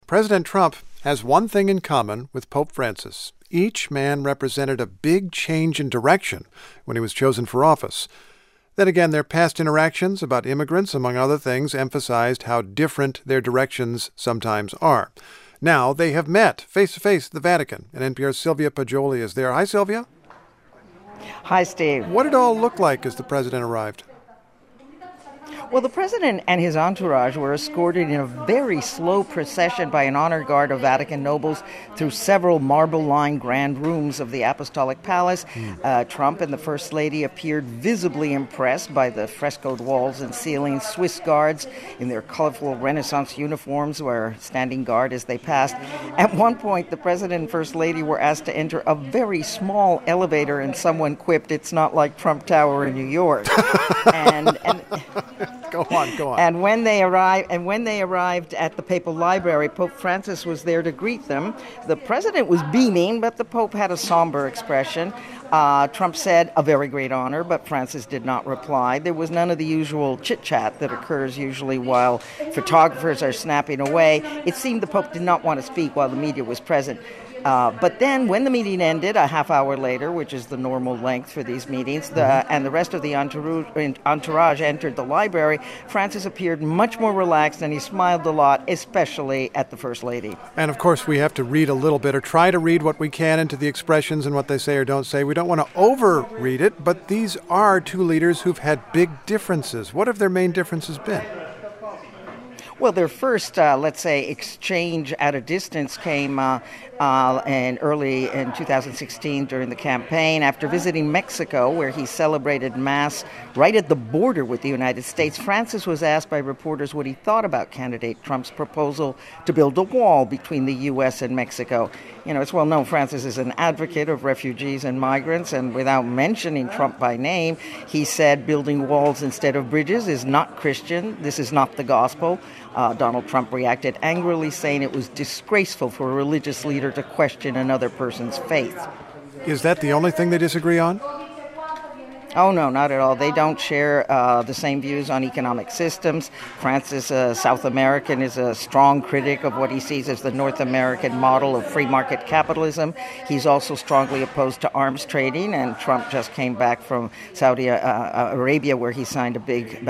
President Trump has one thing in common with Pope Francis. Each man represented a big change in direction when he was chosen for office. Then again, their past interactions about immigrants, among other things, emphasized how different their directions sometimes are. Now they have met face-to-face at the Vatican, and NPR's Sylvia Poggioli is there. Hi, Sylvia. Hi, Steve. What did it all look like as the president arrived? Well, the president and his entourage were escorted in a very slow procession by an honor guard of Vatican nobles through several marble-lined grand rooms of the Apostolic Palace. Trump and the First Lady appeared visibly impressed by the frescoed walls and ceilings. Swiss guards in their colorful Renaissance uniforms were standing guard as they passed. At one point, the president and First Lady were asked to enter a very small elevator, and someone quipped, "It's not like Trump Tower in New York." and Go on. And when they arrived at the Papal Library, Pope Francis was there to greet them. The president was beaming, but the Pope had a somber expression. Trump said, "A very great honor," but Francis did not reply. There was none of the usual chit-chat that occurs usually while photographers are snapping away. It seemed the Pope did not want to speak while the media was present. But then when the meeting ended, a half hour later, which is the normal length for these meetings, and the rest of the entourage entered the library, Francis appeared much more relaxed, and he smiled a lot, especially at the First Lady. And, of course, we have to read a little bit, or try to read what we can into the expressions and what they say or don't say. We don't want to overread it, but these are two leaders who've had big differences. What have their main differences been? Well, their first, exchange at a distance came early in 2016 during the campaign. After visiting Mexico, where he celebrated Mass right at the border with the United States, Francis was asked by reporters what he thought about candidate Trump's proposal to build a wall between the U.S. and Mexico. You know, it's well known Francis is an advocate of refugees and migrants, and without mentioning Trump by name, he said building walls instead of bridges is not Christian. This is not the gospel. Donald Trump reacted angrily, saying it was disgraceful for a religious leader to question another person's faith. Is that the only thing they disagree on? Oh, no, not at all. They don't share the same views on economic systems. Francis, a South American, is a strong critic of what he sees as the North American model of free market capitalism. He's also strongly opposed to arms trading, and Trump just came back from Saudi Arabia, where he signed a big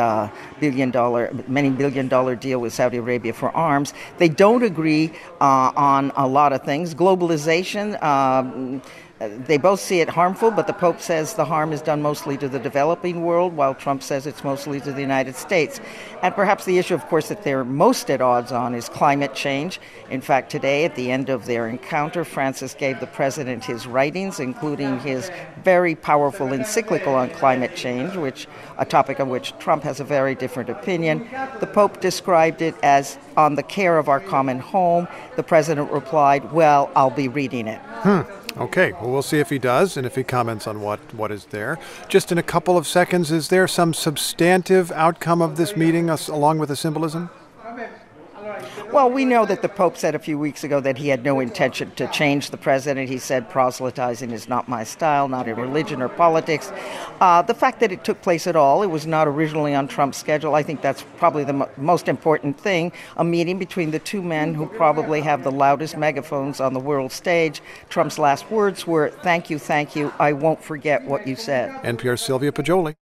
many billion-dollar deal with Saudi Arabia for arms. They don't agree on a lot of things. Globalization, they both see it harmful, but the Pope says the harm is done mostly to the developing world, while Trump says it's mostly to the United States. And perhaps the issue, of course, that they're most at odds on is climate change. In fact, today, at the end of their encounter, Francis gave the president his writings, including his very powerful encyclical on climate change, a topic on which Trump has a very different opinion. The Pope described it as on the care of our common home. The president replied, "Well, I'll be reading it." Okay, well, we'll see if he does and if he comments on what is there. Just in a couple of seconds, is there some substantive outcome of this meeting along with the symbolism? Well, we know that the Pope said a few weeks ago that he had no intention to change the president. He said proselytizing is not my style, not in religion or politics. The fact that it took place at all, it was not originally on Trump's schedule. I think that's probably the most important thing, a meeting between the two men who probably have the loudest megaphones on the world stage. Trump's last words were, thank you, I won't forget what you said." NPR's Sylvia Poggioli.